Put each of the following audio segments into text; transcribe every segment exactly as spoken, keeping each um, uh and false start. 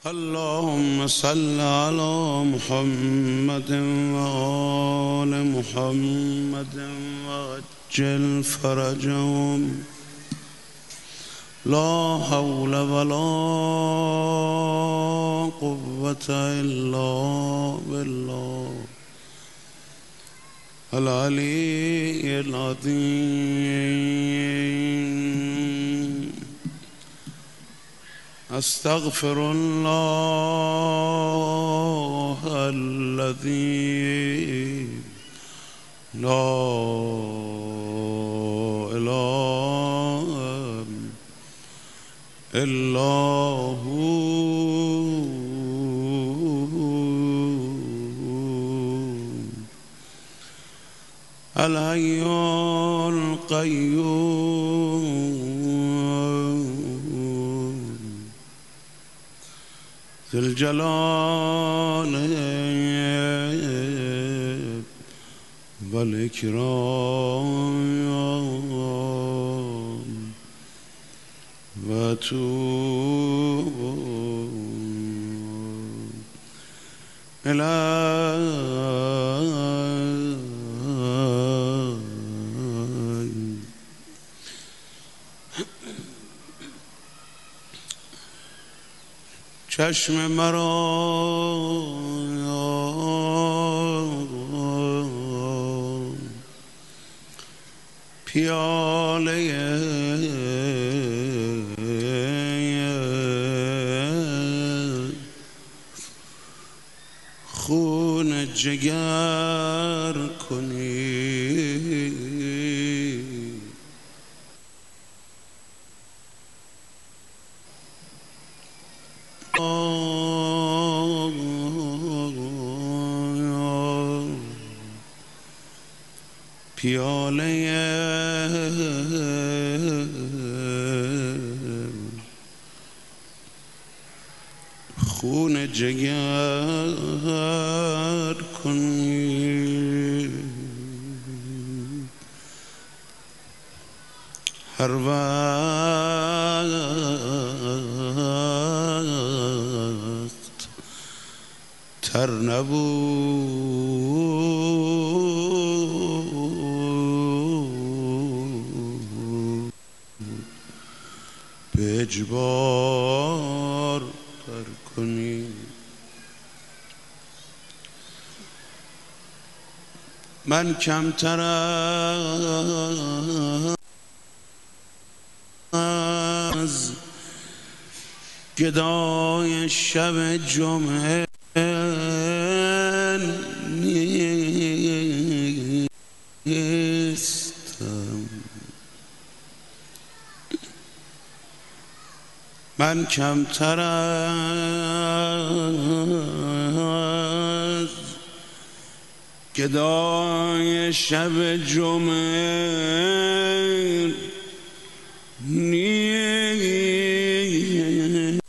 اللهم صل على محمد وآل محمد وعجل فرجهم. لا حول ولا قوة إلا بالله العلي العظيم. أستغفر الله الذي لا إله إلا هو الحي القيوم ذو الجلال والإكرام وأتوب إليه. چشم مرا پیاله خون جگر کنی. پیاله خون جگر کنی. هر وقت تر نبود به اجبار تر کنی. من کمتر از گدای شب جمعه نیستم. من کمتر از گدای شب جمعه نیستم.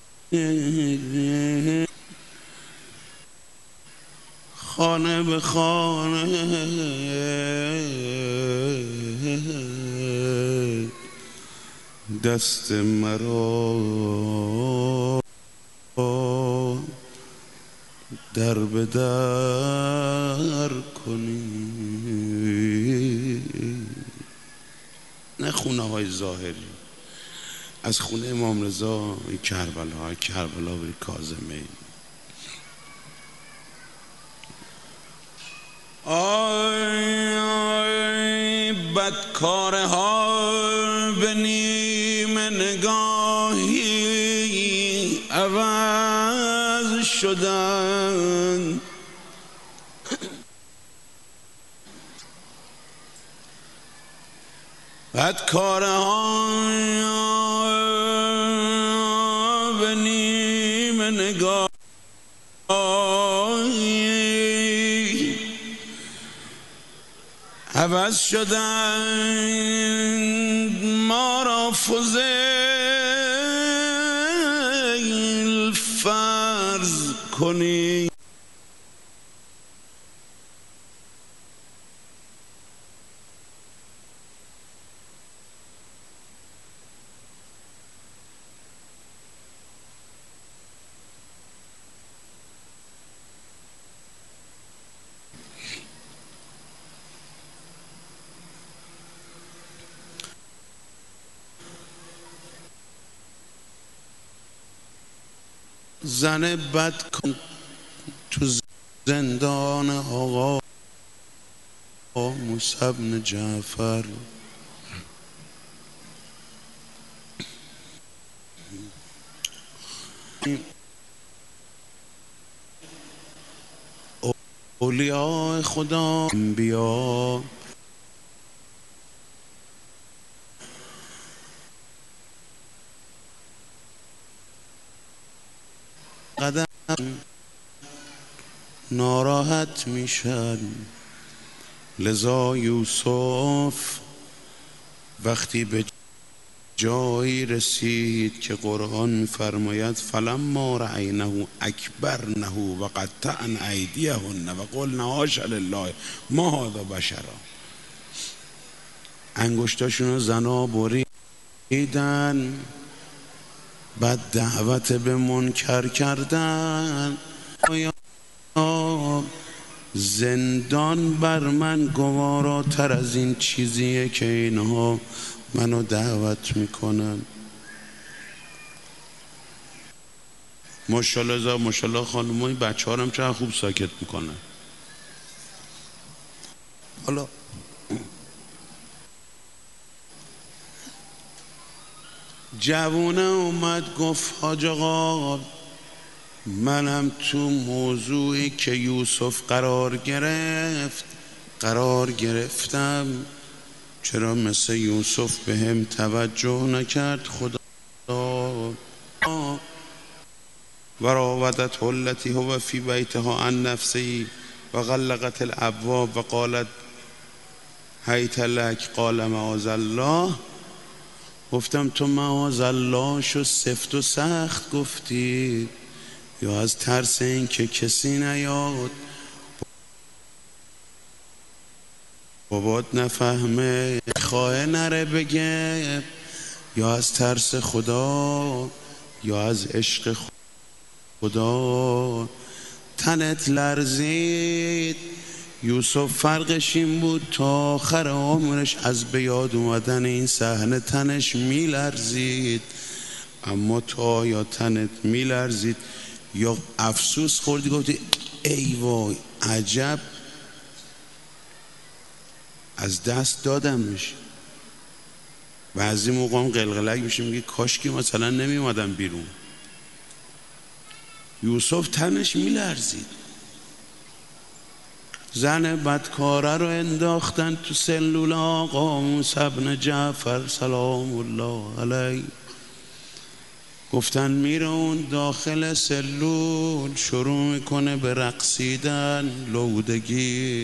خانه به خانه دست مرا در به در کنی. نه خونه های ظاهری، از خونه امام رضا کربلا کربلا بری کاظمی. آی آی بدکاره ها به نیم نگاهی عوض شدن. بدکاره ها به نیم نگاهی عوض شدند. ما را فضیل فرض کنی. زن بد کن تو زندان آقا موسی بن جعفر. اولیاء خدا انبیا قدم ناراحت میشن. لذا یوسف وقتی به جایی رسید که قرآن می‌فرماید فلما رأینه اکبرنه و قطعن ایدیهن و قلن حاش لله ما هذا بشرا، انگشتاشون رو زنا بریدن، بعد دعوت به منکر کردن. زندان بر من گواراتر از این چیزیه که اینها منو دعوت میکنن. ماشاءالله زا ماشاءالله خانم، این بچه ها هم چقدر خوب ساکت میکنن. حالا جوونه اومد گفت حاج آقا منم تو موضوعی که یوسف قرار گرفت قرار گرفتم، چرا مثل یوسف به هم توجه نکرد خدا؟ و راودته التی هو فی بیتها عن نفسه و غلقت الابواب و قالت هیت لک قال معاذ الله. گفتم تو معاذ الله شو سفت و سخت گفتی یا از ترس این که کسی نیاد بابات نفهمه خواه نره بگه، یا از ترس خدا یا از عشق خدا تنت لرزید. یوسف فرقش این بود تا آخر عمرش از به یاد اومدن این صحنه تنش میلرزید. اما تا یا تنت میلرزید یا افسوس خوردی گفتی ای وای عجب از دست دادمش. بعضی موقع هم قلقلک میشه میگه کاش که مثلا نمی اومدم بیرون. یوسف تنش میلرزید. زن بدکاره رو انداختن تو سلول آقا موسی بن جعفر سلام الله علیه. گفتن میره اون داخل سلول شروع میکنه به رقصیدن لودگی.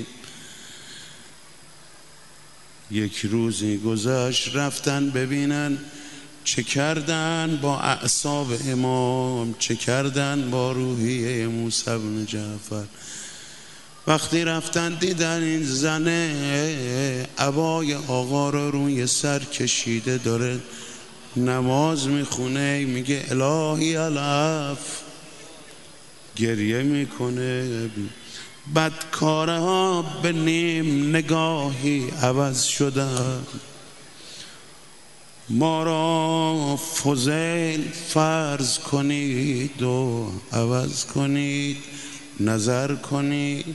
یک روزی گذشت رفتن ببینن چه کردن با اعصاب امام، چه کردن با روحیه موسی بن جعفر. وقتی رفتن دیدن این زنه عبای آقا رو روی سر کشیده داره نماز میخونه، میگه الهی العف، گریه میکنه. بدکاره ها به نیم نگاهی عوض شدن. ما را فضیل فرض کنید و عوض کنید، نظر کنید.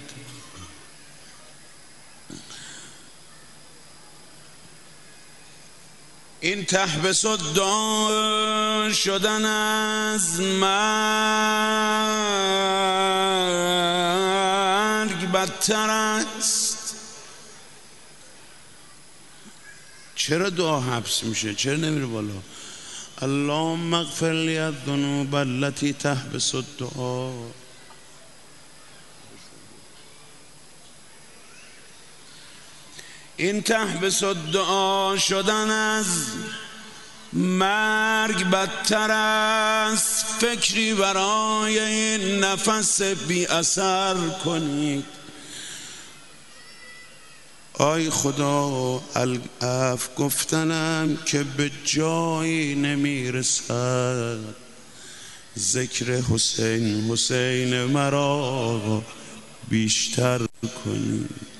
این تحبس الدعا شدن از مرگ بدتر است. چرا دعا حبس میشه؟ چرا نمیره بالا؟ اللهم اغفر لی الذنوب التي تحبس الدعا. این تحبس الدعا شدن از مرگ بدتر است. فکری برای این نفس بی اثر کنید. آی خدا العفو گفتنم که به جایی نمیرسد. ذکر حسین حسین مرا بیشتر کنید.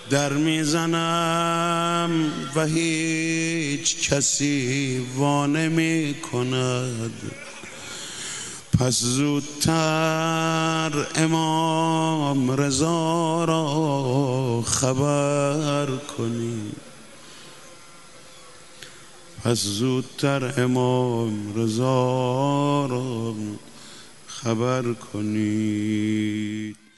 در میزنم و هیچ کسی وا نمی کند. پس زودتر امام رضا را خبر کنید. پس زودتر امام رضا را خبر کنید.